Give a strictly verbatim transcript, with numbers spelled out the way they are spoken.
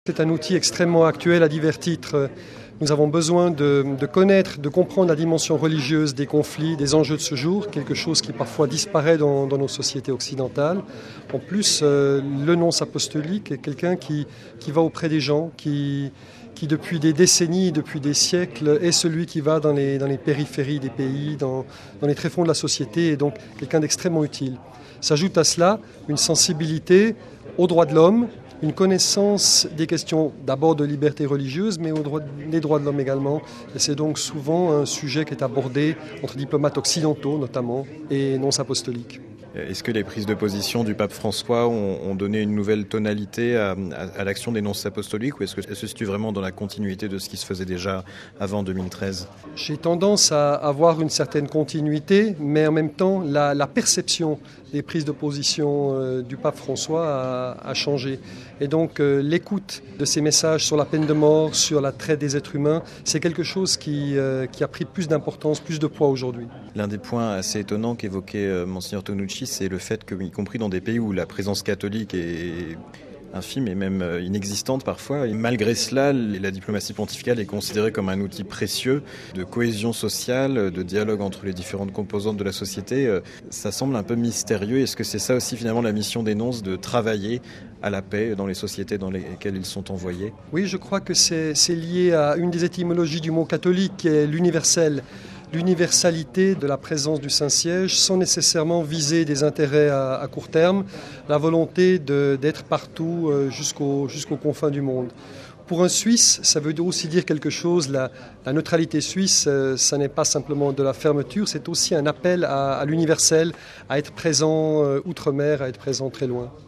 C'est un outil extrêmement actuel à divers titres. Nous avons besoin de, de connaître, de comprendre la dimension religieuse des conflits, des enjeux de ce jour, quelque chose qui parfois disparaît dans, dans nos sociétés occidentales. En plus, euh, le nonce apostolique est quelqu'un qui, qui va auprès des gens, qui, qui depuis des décennies, depuis des siècles, est celui qui va dans les, dans les périphéries des pays, dans, dans les tréfonds de la société, et donc quelqu'un d'extrêmement utile. S'ajoute à cela une sensibilité aux droits de l'homme, une connaissance des questions d'abord de liberté religieuse, mais aux droits, les droits de l'homme également. Et c'est donc souvent un sujet qui est abordé entre diplomates occidentaux notamment et nonces apostoliques. Est-ce que les prises de position du pape François ont, ont donné une nouvelle tonalité à, à, à l'action des nonces apostoliques, ou est-ce que ça se situe vraiment dans la continuité de ce qui se faisait déjà avant deux mille treize ? J'ai tendance à avoir une certaine continuité, mais en même temps, la, la perception des prises de position euh, du pape François a, a changé. Et donc euh, l'écoute de ces messages sur la peine de mort, sur la traite des êtres humains, c'est quelque chose qui, euh, qui a pris plus d'importance, plus de poids aujourd'hui. L'un des points assez étonnants qu'évoquait euh, Monseigneur Tonucci, c'est le fait que, y compris dans des pays où la présence catholique est infime et même inexistante parfois, et malgré cela, la diplomatie pontificale est considérée comme un outil précieux de cohésion sociale, de dialogue entre les différentes composantes de la société. Ça semble un peu mystérieux. Est-ce que c'est ça aussi finalement la mission des nonces, de travailler à la paix dans les sociétés dans lesquelles ils sont envoyés ? Oui, je crois que c'est, c'est lié à une des étymologies du mot catholique, qui est l'universel. L'universalité de la présence du Saint-Siège sans nécessairement viser des intérêts à, à court terme, la volonté de, d'être partout jusqu'au, jusqu'aux confins du monde. Pour un Suisse, ça veut aussi dire quelque chose. La, la neutralité suisse, ça n'est pas simplement de la fermeture, c'est aussi un appel à, à l'universel, à être présent outre-mer, à être présent très loin.